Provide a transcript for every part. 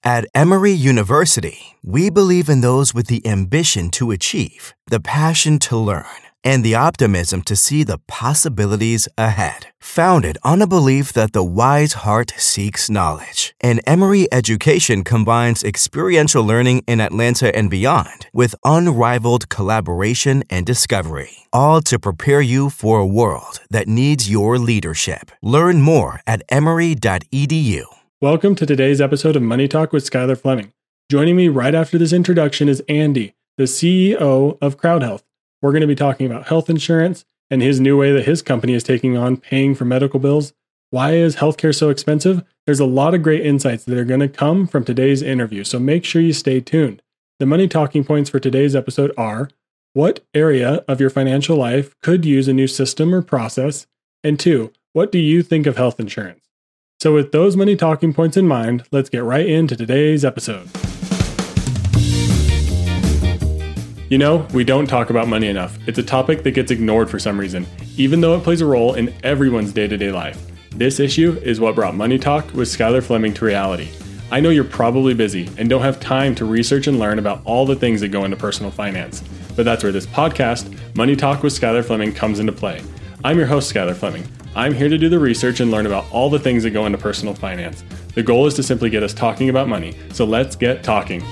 At Emory University, we believe in those with the ambition to achieve, the passion to learn, and the optimism to see the possibilities ahead. Founded on a belief that the wise heart seeks knowledge, and Emory education combines experiential learning in Atlanta and beyond with unrivaled collaboration and discovery, all to prepare you for a world that needs your leadership. Learn more at emory.edu. Welcome to today's episode of Money Talk with Skylar Fleming. Joining me right after this introduction is Andy, the CEO of Crowd Health. We're going to be talking about health insurance and his new way that his company is taking on paying for medical bills. Why is healthcare so expensive? There's a lot of great insights that are going to come from today's interview, so make sure you stay tuned. The money talking points for today's episode are: what area of your financial life could use a new system or process? And 2, what do you think of health insurance? So with those money talking points in mind, let's get right into today's episode. You know, we don't talk about money enough. It's a topic that gets ignored for some reason, even though it plays a role in everyone's day-to-day life. This issue is what brought Money Talk with Skylar Fleming to reality. I know you're probably busy and don't have time to research and learn about all the things that go into personal finance. But that's where this podcast, Money Talk with Skylar Fleming, comes into play. I'm your host, Skylar Fleming. I'm here to do the research and learn about all the things that go into personal finance. The goal is to simply get us talking about money. So let's get talking.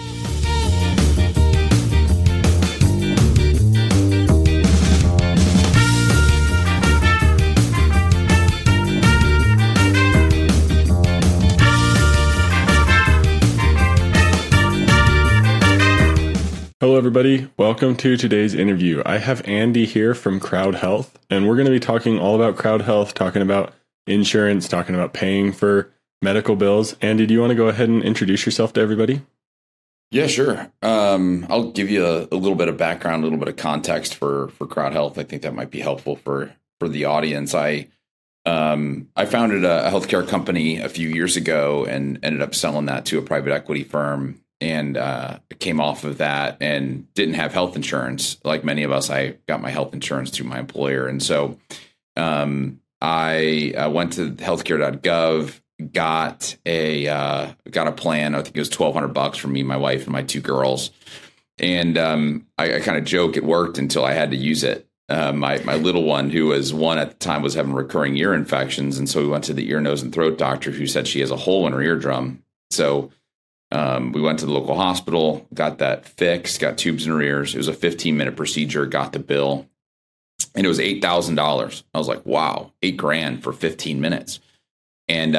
Hello, everybody. Welcome to today's interview. I have Andy here from Crowd Health, and we're going to be talking all about Crowd Health, talking about insurance, talking about paying for medical bills. Andy, do you want to go ahead and introduce yourself to everybody? Yeah, sure. I'll give you a little bit of background, a little bit of context for Crowd Health. I think that might be helpful for the audience. I founded a healthcare company a few years ago and ended up selling that to a private equity firm. And came off of that and didn't have health insurance. Like many of us, I got my health insurance through my employer. And so I went to healthcare.gov, got a plan. I think it was $1,200 for me, my wife, and my 2 girls. And I kind of joke it worked until I had to use it. My little one, who was 1 at the time, was having recurring ear infections. And so we went to the ear, nose, and throat doctor, who said she has a hole in her eardrum. So we went to the local hospital, got that fixed, got tubes in her ears. It was a 15-minute procedure, got the bill, and it was $8,000. I was like, wow, $8,000 for 15 minutes. And,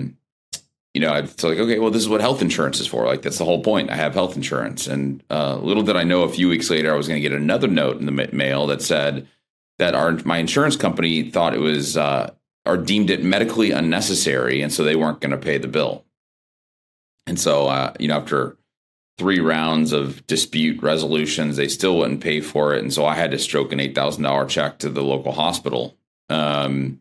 it's like, okay, well, this is what health insurance is for. Like, that's the whole point. I have health insurance. And little did I know, a few weeks later, I was going to get another note in the mail that said that my insurance company thought it was, or deemed it medically unnecessary. And so they weren't going to pay the bill. And so, after 3 rounds of dispute resolutions, they still wouldn't pay for it. And so I had to stroke an $8,000 check to the local hospital. And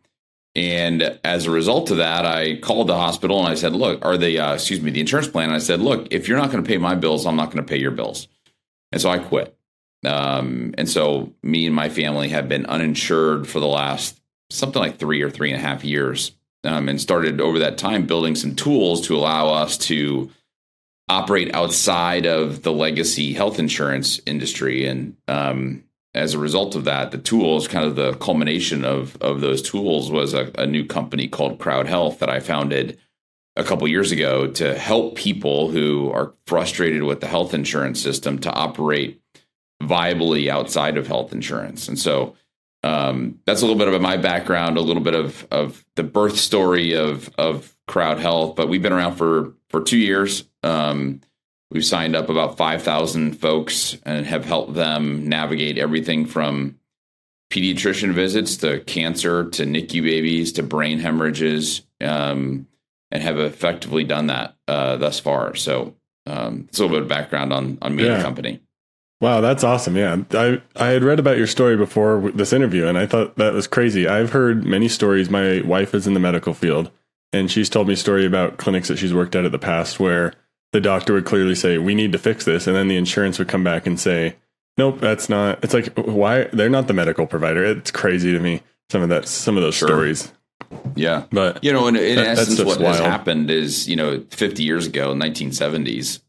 as a result of that, I called the hospital and I said, look, the insurance plan. And I said, look, if you're not going to pay my bills, I'm not going to pay your bills. And so I quit. And so me and my family have been uninsured for the last something like 3 or 3.5 years. And started over that time building some tools to allow us to operate outside of the legacy health insurance industry. And as a result of that, the tools, kind of the culmination of those tools, was a new company called Crowd Health that I founded a couple years ago to help people who are frustrated with the health insurance system to operate viably outside of health insurance. And so that's a little bit about my background, a little bit of the birth story of Crowd Health. But we've been around for 2 years. We've signed up about 5,000 folks and have helped them navigate everything from pediatrician visits to cancer to NICU babies to brain hemorrhages, and have effectively done that thus far. So it's a little bit of background on me and the company. Wow, that's awesome. Yeah, I had read about your story before this interview, and I thought that was crazy. I've heard many stories. My wife is in the medical field, and she's told me a story about clinics that she's worked at the past where the doctor would clearly say, we need to fix this. And then the insurance would come back and say, nope, that's not. It's like, why? They're not the medical provider. It's crazy to me, some of those stories. Yeah. But in essence, what has wild. happened is, 50 years ago, 1970s,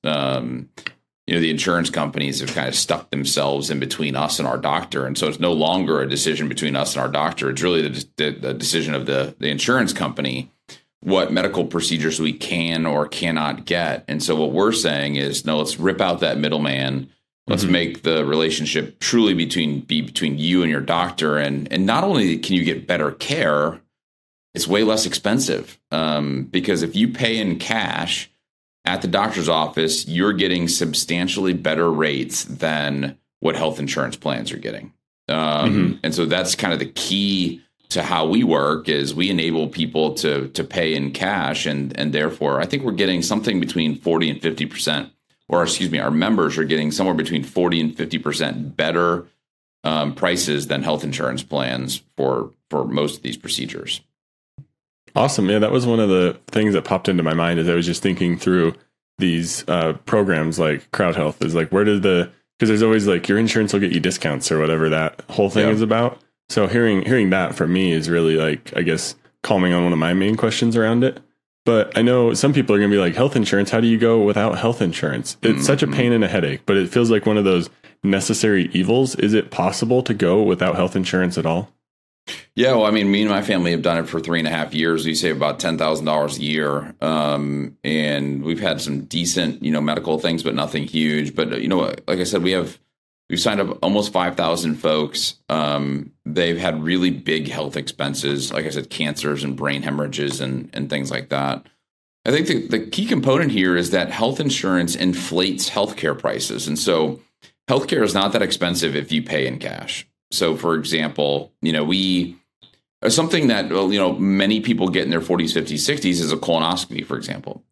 the insurance companies have kind of stuck themselves in between us and our doctor. And so it's no longer a decision between us and our doctor. It's really the decision of the insurance company, what medical procedures we can or cannot get. And so what we're saying is, no, let's rip out that middleman. Let's make the relationship truly be between you and your doctor. And not only can you get better care, it's way less expensive. Because if you pay in cash at the doctor's office, you're getting substantially better rates than what health insurance plans are getting. And so that's kind of the key to how we work, is we enable people to pay in cash. And therefore, I think we're getting something between 40 and 50%, or excuse me, our members are getting somewhere between 40 and 50% better prices than health insurance plans for most of these procedures. Awesome. Yeah, that was one of the things that popped into my mind as I was just thinking through these programs like Crowd Health, is like, because there's always like your insurance will get you discounts or whatever that whole thing is about. So hearing that from me is really, like, I guess, calming on one of my main questions around it. But I know some people are going to be like, health insurance, how do you go without health insurance? It's such a pain and a headache, but it feels like one of those necessary evils. Is it possible to go without health insurance at all? Yeah, well, I mean, me and my family have done it for 3.5 years. We save about $10,000 a year. And we've had some decent, medical things, but nothing huge. But, like I said, we've signed up almost 5,000 folks. They've had really big health expenses, like I said, cancers and brain hemorrhages and things like that. I think the key component here is that health insurance inflates healthcare prices. And so healthcare is not that expensive if you pay in cash. So, for example, something that, many people get in their 40s, 50s, 60s is a colonoscopy, for example.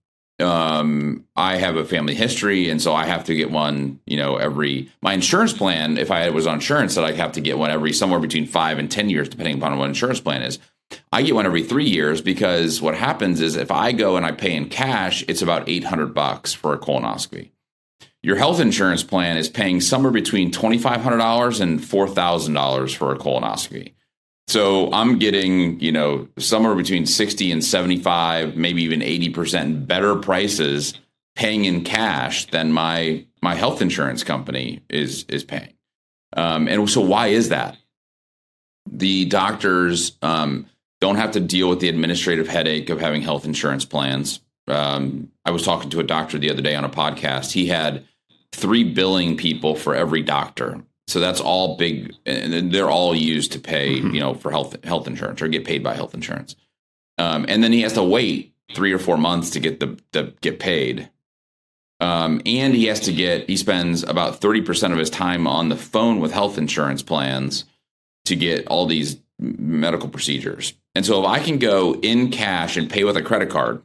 I have a family history, and so I have to get one, my insurance plan, if I was on insurance, that I have to get one every somewhere between 5 and 10 years, depending upon what insurance plan is. I get one every 3 years, because what happens is if I go and I pay in cash, it's about $800 for a colonoscopy. Your health insurance plan is paying somewhere between $2,500 and $4,000 for a colonoscopy. So I'm getting, somewhere between 60 and 75, maybe even 80% better prices paying in cash than my health insurance company is paying. And so why is that? The doctors don't have to deal with the administrative headache of having health insurance plans. I was talking to a doctor the other day on a podcast. He had 3 billing people for every doctor. So that's all big, and they're all used to pay, for health insurance, or get paid by health insurance. And then he has to wait 3 or 4 months to get paid. And he spends about 30% of his time on the phone with health insurance plans to get all these medical procedures. And so if I can go in cash and pay with a credit card,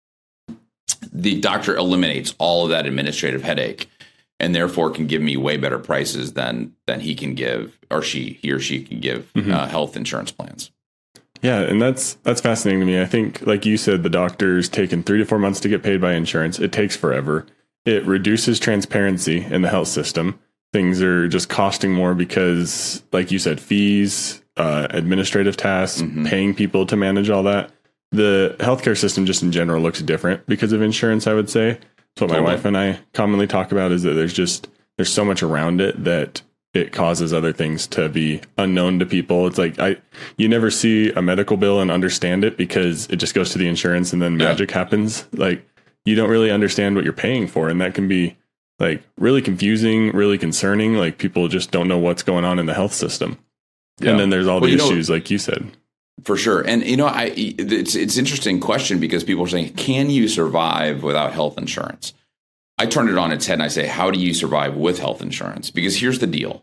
the doctor eliminates all of that administrative headache, and therefore can give me way better prices than he can give, or he or she can give health insurance plans. Yeah, and that's fascinating to me. I think, like you said, the doctor's taken 3 to 4 months to get paid by insurance. It takes forever. It reduces transparency in the health system. Things are just costing more because, like you said, fees, administrative tasks, paying people to manage all that. The healthcare system just in general looks different because of insurance, I would say. That's what my wife and I commonly talk about, is that there's so much around it that it causes other things to be unknown to people. It's like you never see a medical bill and understand it because it just goes to the insurance and then magic happens. Like, you don't really understand what you're paying for, and that can be like really confusing, really concerning. Like, people just don't know what's going on in the health system. Yeah. And then there's all the issues, like you said. For sure. And, it's an interesting question, because people are saying, can you survive without health insurance? I turn it on its head and I say, how do you survive with health insurance? Because here's the deal.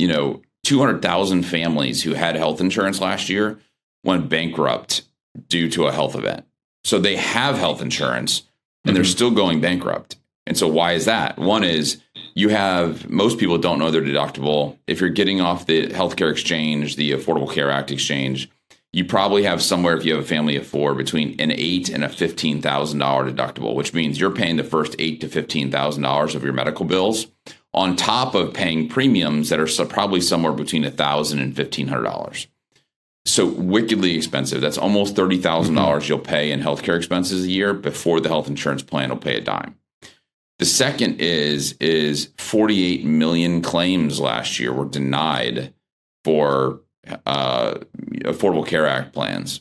200,000 families who had health insurance last year went bankrupt due to a health event. So they have health insurance and they're still going bankrupt. And so why is that? One is, most people don't know their deductible. If you're getting off the healthcare exchange, the Affordable Care Act exchange, you probably have somewhere, if you have a family of 4, between an $8,000 and a $15,000 deductible, which means you're paying the first $8,000 to $15,000 of your medical bills on top of paying premiums that are probably somewhere between $1,000 and $1,500. So wickedly expensive. That's almost $30,000 you'll pay in healthcare expenses a year before the health insurance plan will pay a dime. The second is 48 million claims last year were denied for Affordable Care Act plans.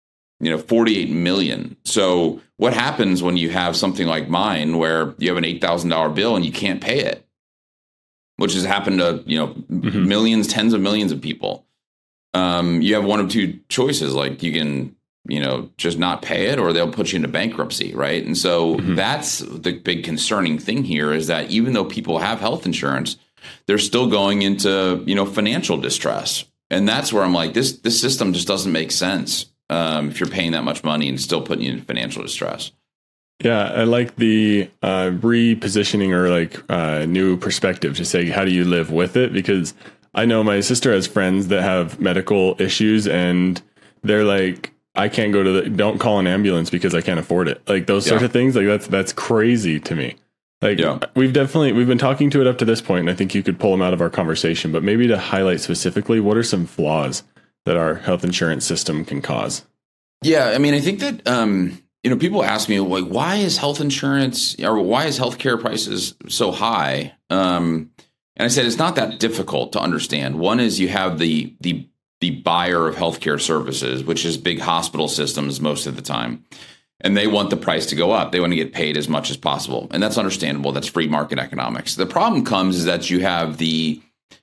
48 million. So what happens when you have something like mine where you have an $8,000 bill and you can't pay it, which has happened to, millions, tens of millions of people. You have one of two choices, like you can, just not pay it or they'll put you into bankruptcy. Right. And so that's the big concerning thing here is that even though people have health insurance, they're still going into, financial distress. And that's where I'm like, this system just doesn't make sense. If you're paying that much money and still putting you in financial distress. Yeah, I like the repositioning or new perspective to say, how do you live with it? Because I know my sister has friends that have medical issues and they're like, I can't go to don't call an ambulance because I can't afford it. Like those sort of things. Like that's crazy to me. Like we've been talking to it up to this point, and I think you could pull them out of our conversation, but maybe to highlight specifically, what are some flaws that our health insurance system can cause? Yeah, I mean, I think that, people ask me, like, why is health insurance or why is healthcare prices so high? And I said, it's not that difficult to understand. One is you have the buyer of healthcare services, which is big hospital systems most of the time. And they want the price to go up. They want to get paid as much as possible. And that's understandable. That's free market economics. The problem comes is that you have the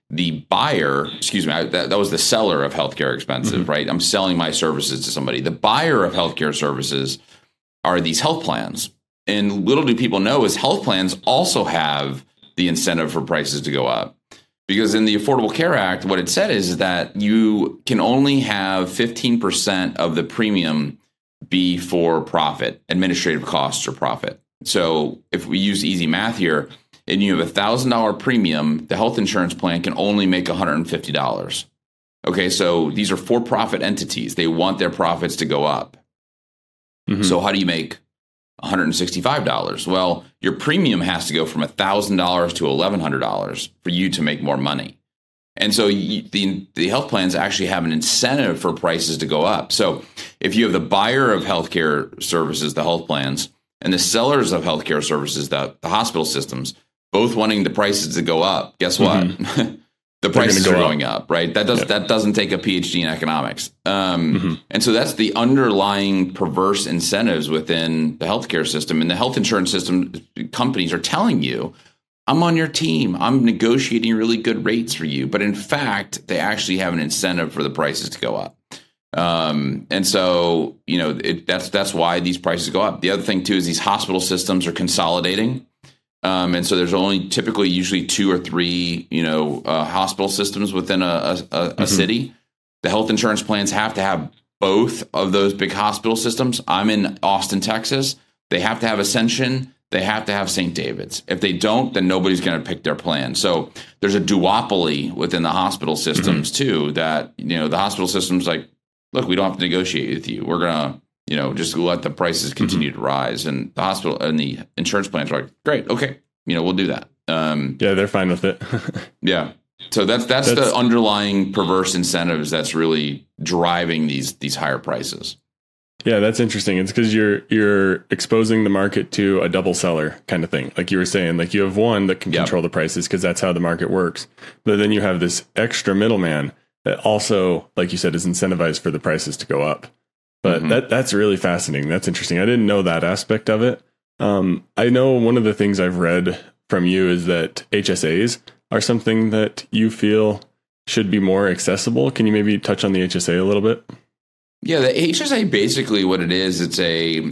buyer, that was the seller of healthcare expenses, right? I'm selling my services to somebody. The buyer of healthcare services are these health plans. And little do people know is health plans also have the incentive for prices to go up. Because in the Affordable Care Act, what it said is that you can only have 15% of the premium be for profit, administrative costs or profit. So if we use easy math here, and you have $1,000 premium, the health insurance plan can only make $150. Okay, so these are for-profit entities. They want their profits to go up. So how do you make $165? Well, your premium has to go from $1,000 to $1,100 for you to make more money. And so the health plans actually have an incentive for prices to go up. So if you have the buyer of healthcare services, the health plans, and the sellers of healthcare services, the hospital systems, both wanting the prices to go up, guess what? The prices are going up, right? That doesn't take a PhD in economics. And so that's the underlying perverse incentives within the healthcare system. And the health insurance system companies are telling you, I'm on your team. I'm negotiating really good rates for you. But in fact, they actually have an incentive for the prices to go up. And so, that's why these prices go up. The other thing, too, is these hospital systems are consolidating. And so there's only usually 2 or 3, hospital systems within a city. The health insurance plans have to have both of those big hospital systems. I'm in Austin, Texas. They have to have Ascension. They have to have St. David's. If they don't, then nobody's going to pick their plan. So there's a duopoly within the hospital systems, too, that, the hospital system's like, look, we don't have to negotiate with you. We're going to, just let the prices continue to rise. And the hospital and the insurance plans are like, great, okay, we'll do that. They're fine with it. Yeah. So that's the underlying perverse incentives that's really driving these higher prices. Yeah, that's interesting. It's because you're exposing the market to a double seller kind of thing. Like you were saying, like you have one that can control the prices because that's how the market works. But then you have this extra middleman that also, like you said, is incentivized for the prices to go up. But that's really fascinating. That's interesting. I didn't know that aspect of it. I know one of the things I've read from you is that HSAs are something that you feel should be more accessible. Can you maybe touch on the HSA a little bit? Yeah, the HSA, basically what it is, it's a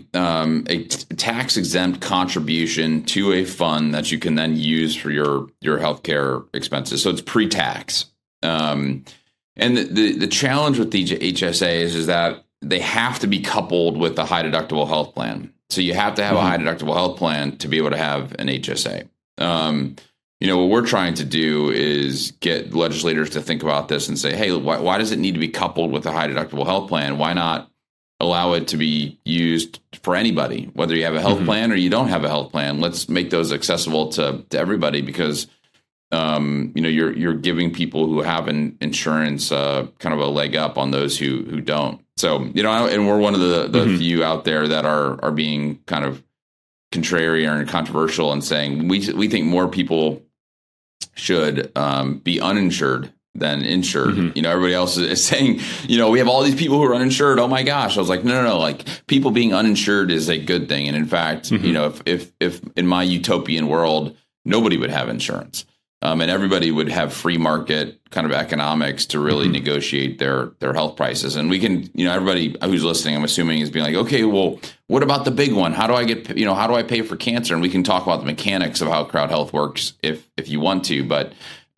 tax-exempt contribution to a fund that you can then use for your healthcare expenses. So it's pre-tax. And the challenge with the HSAs is that they have to be coupled with a high deductible health plan. So you have to have a high deductible health plan to be able to have an HSA. What we're trying to do is get legislators to think about this and say, hey, why does it need to be coupled with a high deductible health plan? Why not allow it to be used for anybody, whether you have a health plan or you don't have a health plan? Let's make those accessible to everybody, because you're giving people who have insurance kind of a leg up on those who don't. So, and we're one of the few out there that are being kind of contrarian and controversial and saying we think more people should be uninsured than insured. Everybody else is saying, we have all these people who are uninsured. Oh my gosh. I was like, no. Like, people being uninsured is a good thing. And in fact, if in my utopian world, nobody would have insurance. And everybody would have free market kind of economics to really negotiate their health prices. And we can, everybody who's listening, I'm assuming, is being like, okay, well, what about the big one? How do I get, how do I pay for cancer? And we can talk about the mechanics of how Crowd Health works if you want to. But,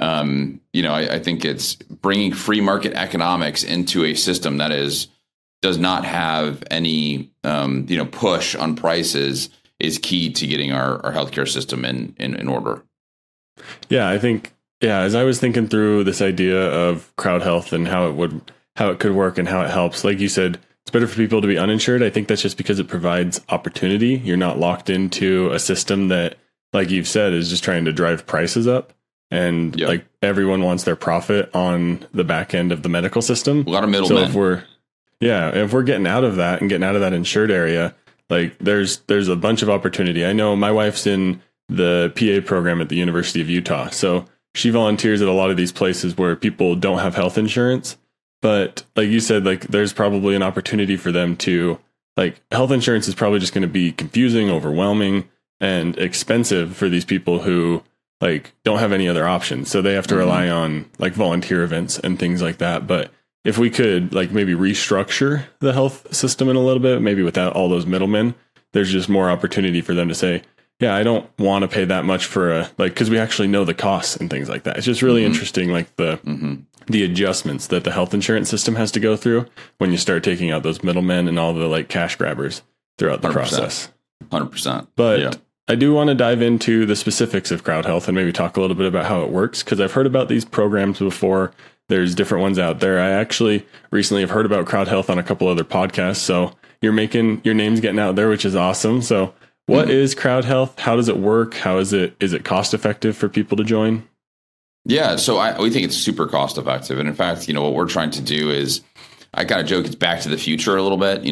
I think it's bringing free market economics into a system that does not have any, push on prices is key to getting our healthcare system in order. Yeah, I think, as I was thinking through this idea of Crowd Health and how it could work and how it helps, like you said, it's better for people to be uninsured. I think that's just because it provides opportunity. You're not locked into a system that, like you've said, is just trying to drive prices up. And like everyone wants their profit on the back end of the medical system. A lot of middlemen. So if we're getting out of that and getting out of that insured area, like there's a bunch of opportunity. I know my wife's in the PA program at the University of Utah. So she volunteers at a lot of these places where people don't have health insurance. But like you said, like there's probably an opportunity for them to, like, health insurance is probably just going to be confusing, overwhelming, and expensive for these people who like don't have any other options. So they have to rely on like volunteer events and things like that. But if we could like maybe restructure the health system in a little bit, maybe without all those middlemen, there's just more opportunity for them to say, yeah, I don't want to pay that much for because we actually know the costs and things like that. It's just really interesting, like the adjustments that the health insurance system has to go through when you start taking out those middlemen and all the like cash grabbers throughout the 100%. Process. 100%. But I do want to dive into the specifics of Crowd Health and maybe talk a little bit about how it works, because I've heard about these programs before. There's different ones out there. I actually recently have heard about Crowd Health on a couple other podcasts. So your name's getting out there, which is awesome. So what is Crowd Health? How does it work? How is it cost effective for people to join? Yeah, so we think it's super cost effective. And in fact, what we're trying to do is, I kind of joke, it's back to the future a little bit.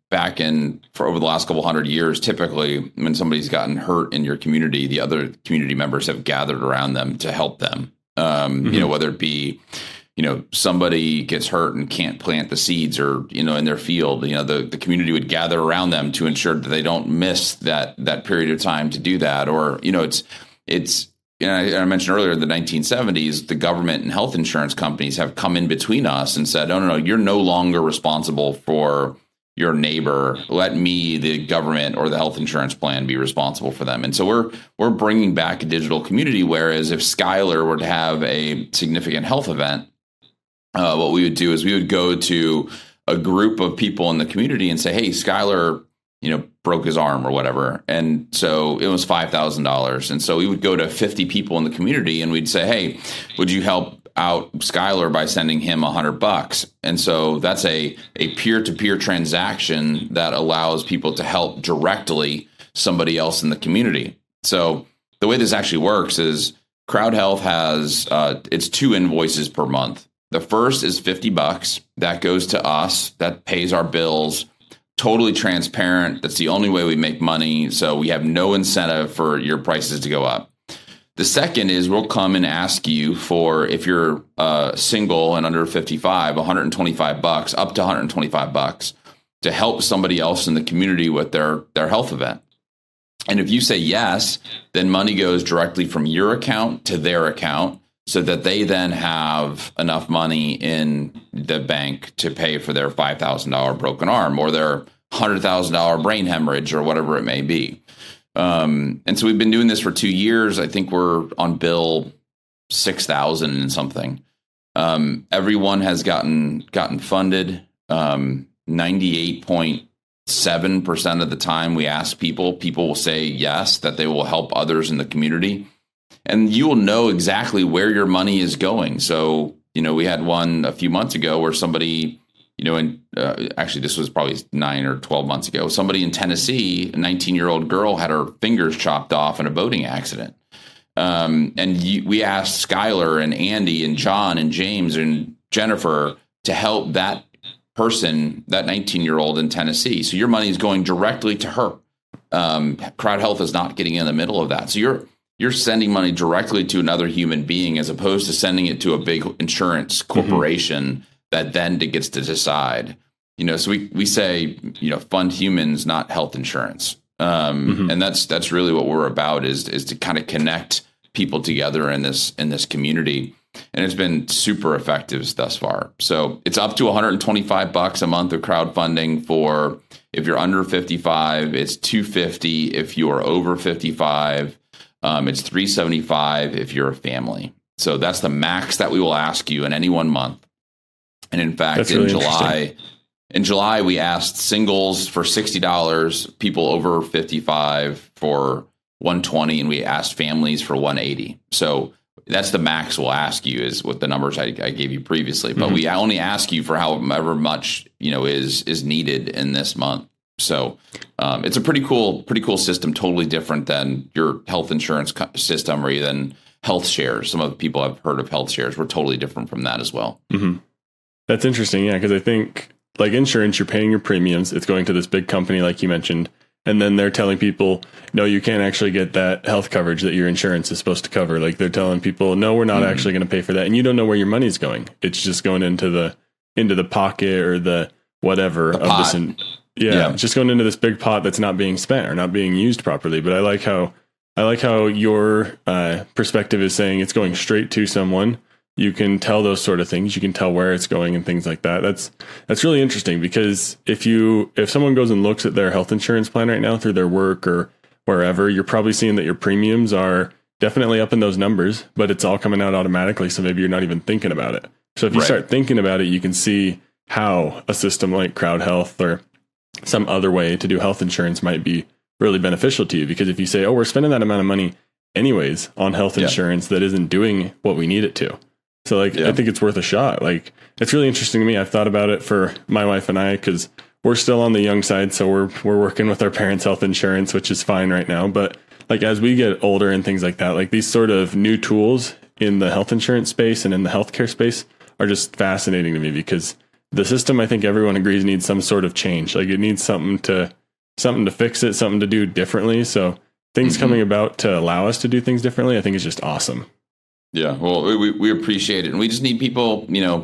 For over the last couple hundred years, typically when somebody's gotten hurt in your community, the other community members have gathered around them to help them. Whether it be, somebody gets hurt and can't plant the seeds or, in their field, the community would gather around them to ensure that they don't miss that period of time to do that. Or, I mentioned earlier, in the 1970s, the government and health insurance companies have come in between us and said, no, you're no longer responsible for your neighbor. Let me, the government or the health insurance plan, be responsible for them. And so we're bringing back a digital community. Whereas if Skylar were to have a significant health event, what we would do is we would go to a group of people in the community and say, hey, Skylar, broke his arm or whatever. And so it was $5,000. And so we would go to 50 people in the community and we'd say, hey, would you help out Skylar by sending him $100? And so that's a peer-to-peer transaction that allows people to help directly somebody else in the community. So the way this actually works is Crowd Health has it's 2 invoices per month. The first is $50. That goes to us. That pays our bills. Totally transparent. That's the only way we make money. So we have no incentive for your prices to go up. The second is we'll come and ask you for, if you're single and under 55, $125, up to $125 to help somebody else in the community with their health event. And if you say yes, then money goes directly from your account to their account so that they then have enough money in the bank to pay for their $5,000 broken arm or their $100,000 brain hemorrhage or whatever it may be. And so we've been doing this for 2 years. I think we're on bill 6,000 and something. Everyone has gotten funded. 98.7% of the time we ask people will say yes, that they will help others in the community. And you will know exactly where your money is going. So, we had one a few months ago where somebody, actually this was probably 9 or 12 months ago, somebody in Tennessee, a 19-year-old girl, had her fingers chopped off in a boating accident. We asked Skylar and Andy and John and James and Jennifer to help that person, that 19-year-old in Tennessee. So your money is going directly to her. Crowd Health is not getting in the middle of that. So you're sending money directly to another human being as opposed to sending it to a big insurance corporation that then gets to decide. So we say, fund humans, not health insurance. And that's really what we're about is to kind of connect people together in this community. And it's been super effective thus far. So it's up to $125 a month of crowdfunding for if you're under 55. It's $250 if you're over 55. It's $375 if you're a family. So that's the max that we will ask you in any one month. And in fact, in July, we asked singles for $60, people over 55 for $120, and we asked families for $180. So that's the max we'll ask you is what the numbers I gave you previously. But we only ask you for however much is needed in this month. So it's a pretty cool system, totally different than your health insurance system or even health shares. Some of the people have heard of health shares. We're totally different from that as well. That's interesting. Yeah, because I think like insurance, you're paying your premiums. It's going to this big company, like you mentioned. And then they're telling people, no, you can't actually get that health coverage that your insurance is supposed to cover. Like they're telling people, no, we're not actually going to pay for that. And you don't know where your money's going. It's just going into the pocket or the whatever the of pot. this. It's just going into this big pot that's not being spent or not being used properly. But I like how your perspective is saying it's going straight to someone. You can tell those sort of things. You can tell where it's going and things like that. That's really interesting because if someone goes and looks at their health insurance plan right now through their work or wherever, you're probably seeing that your premiums are definitely up in those numbers, but it's all coming out automatically. So maybe you're not even thinking about it. So if you start thinking about it, you can see how a system like Crowd Health or some other way to do health insurance might be really beneficial to you. Because if you say, oh, we're spending that amount of money anyways on health insurance that isn't doing what we need it to. So I think it's worth a shot. Like, it's really interesting to me. I've thought about it for my wife and I, because we're still on the young side. So we're working with our parents' health insurance, which is fine right now. But like, as we get older and things like that, like these sort of new tools in the health insurance space and in the healthcare space are just fascinating to me because the system, I think everyone agrees, needs some sort of change. Like it needs something to fix it, something to do differently. So things coming about to allow us to do things differently, I think is just awesome. Yeah, well, we appreciate it. And we just need people,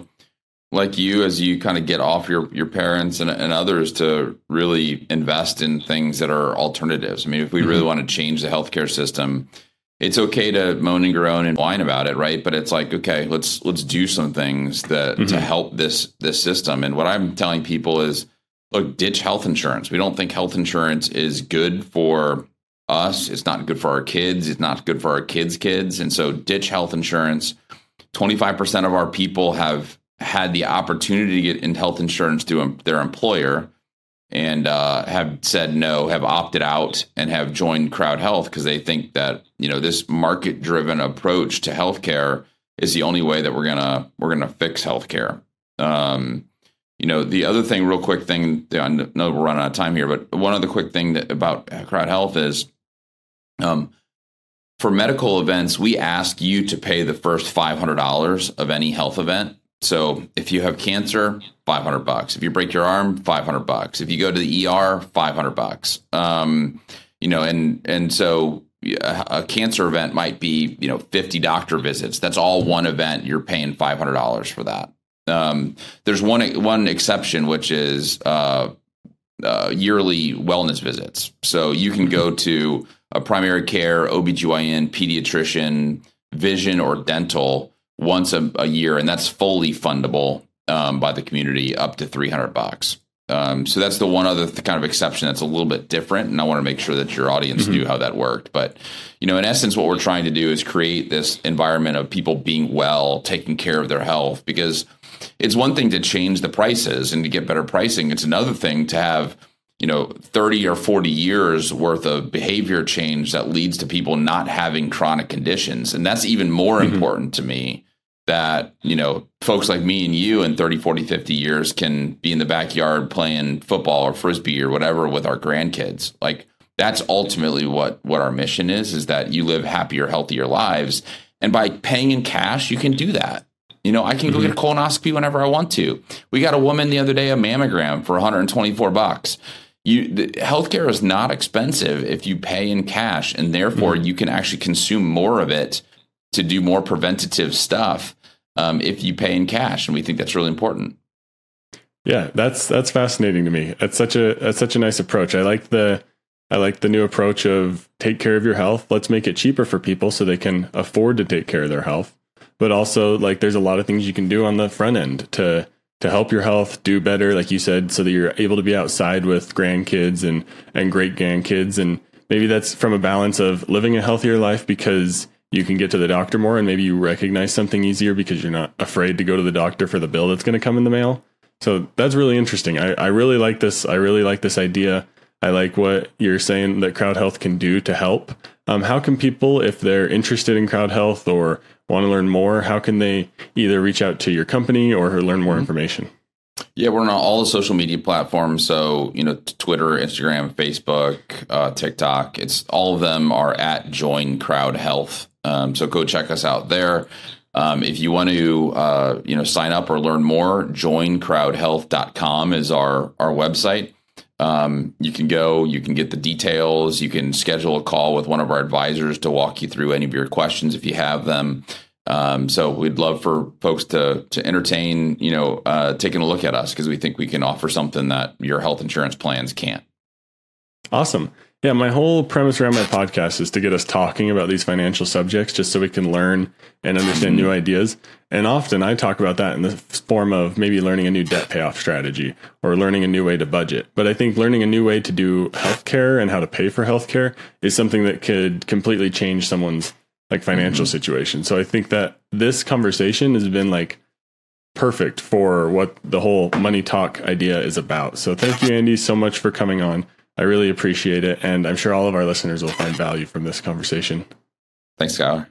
like you, as you kind of get off your parents and others to really invest in things that are alternatives. I mean, if we really want to change the healthcare system, it's okay to moan and groan and whine about it, right? But it's like, okay, let's do some things that to help this system. And what I'm telling people is, look, ditch health insurance. We don't think health insurance is good for us. It's not good for our kids. It's not good for our kids' kids. And so ditch health insurance. 25% of our people have had the opportunity to get in health insurance through their employer and have said no, have opted out and have joined Crowd Health because they think that, this market-driven approach to healthcare is the only way that we're gonna fix healthcare. The other thing, real quick thing, I know we're running out of time here, but one other quick thing about Crowd Health is for medical events, we ask you to pay the first $500 of any health event. So if you have cancer, $500. If you break your arm, $500. If you go to the ER, $500. And so a cancer event might be, 50 doctor visits. That's all one event. You're paying $500 for that. There's one exception, which is yearly wellness visits. So you can go to a primary care, OBGYN, pediatrician, vision, or dental once a year, and that's fully fundable by the community up to $300. So that's the one other kind of exception that's a little bit different, and I want to make sure that your audience knew how that worked. But, in essence, what we're trying to do is create this environment of people being well, taking care of their health, because it's one thing to change the prices and to get better pricing. It's another thing to have 30 or 40 years worth of behavior change that leads to people not having chronic conditions. And that's even more important to me that, folks like me and you in 30, 40, 50 years can be in the backyard playing football or Frisbee or whatever with our grandkids. Like that's ultimately what our mission is that you live happier, healthier lives. And by paying in cash, you can do that. I can go get a colonoscopy whenever I want to. We got a woman the other day, a mammogram for $124. The healthcare is not expensive if you pay in cash, and therefore you can actually consume more of it to do more preventative stuff if you pay in cash. And we think that's really important. Yeah, that's fascinating to me. That's such a nice approach. I like the new approach of take care of your health. Let's make it cheaper for people so they can afford to take care of their health. But also, like, there's a lot of things you can do on the front end to help your health do better, like you said, so that you're able to be outside with grandkids and great grandkids. And maybe that's from a balance of living a healthier life because you can get to the doctor more, and maybe you recognize something easier because you're not afraid to go to the doctor for the bill that's going to come in the mail. So that's really interesting. I really like this. I really like this idea. I like what you're saying that Crowd Health can do to help. How can people, if they're interested in Crowd Health or want to learn more, how can they either reach out to your company or learn more information? Yeah, we're on all the social media platforms. So, Twitter, Instagram, Facebook, TikTok, all of them are at Join Crowd Health. So go check us out there. If you want to, sign up or learn more, joincrowdhealth.com is our website. You can go, you can get the details, you can schedule a call with one of our advisors to walk you through any of your questions if you have them. So we'd love for folks to entertain, taking a look at us because we think we can offer something that your health insurance plans can't. Awesome. Yeah, my whole premise around my podcast is to get us talking about these financial subjects just so we can learn and understand new ideas. And often I talk about that in the form of maybe learning a new debt payoff strategy or learning a new way to budget. But I think learning a new way to do healthcare and how to pay for healthcare is something that could completely change someone's financial situation. So I think that this conversation has been perfect for what the whole money talk idea is about. So thank you, Andy, so much for coming on. I really appreciate it, and I'm sure all of our listeners will find value from this conversation. Thanks, Skylar.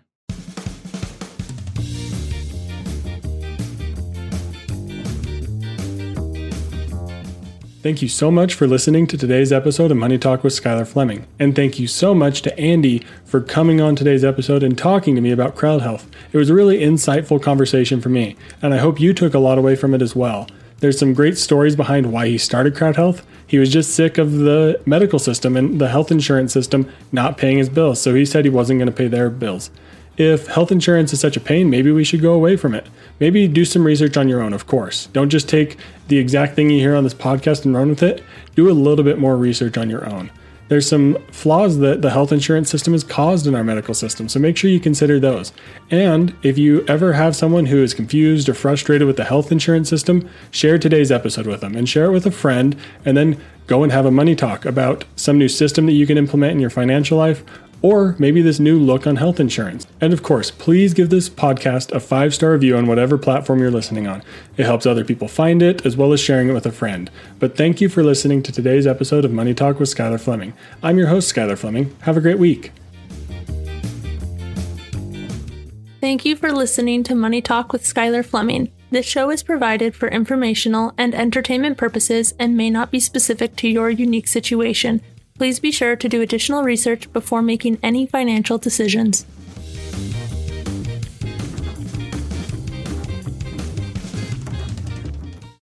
Thank you so much for listening to today's episode of Money Talk with Skylar Fleming. And thank you so much to Andy for coming on today's episode and talking to me about Crowd Health. It was a really insightful conversation for me, and I hope you took a lot away from it as well. There's some great stories behind why he started Crowd Health. He was just sick of the medical system and the health insurance system not paying his bills, so he said he wasn't going to pay their bills. If health insurance is such a pain, maybe we should go away from it. Maybe do some research on your own, of course. Don't just take the exact thing you hear on this podcast and run with it. Do a little bit more research on your own. There's some flaws that the health insurance system has caused in our medical system, so make sure you consider those. And if you ever have someone who is confused or frustrated with the health insurance system, share today's episode with them and share it with a friend, and then go and have a money talk about some new system that you can implement in your financial life, or maybe this new look on health insurance. And of course, please give this podcast a 5-star review on whatever platform you're listening on. It helps other people find it, as well as sharing it with a friend. But thank you for listening to today's episode of Money Talk with Skylar Fleming. I'm your host, Skylar Fleming. Have a great week. Thank you for listening to Money Talk with Skylar Fleming. This show is provided for informational and entertainment purposes and may not be specific to your unique situation. Please be sure to do additional research before making any financial decisions.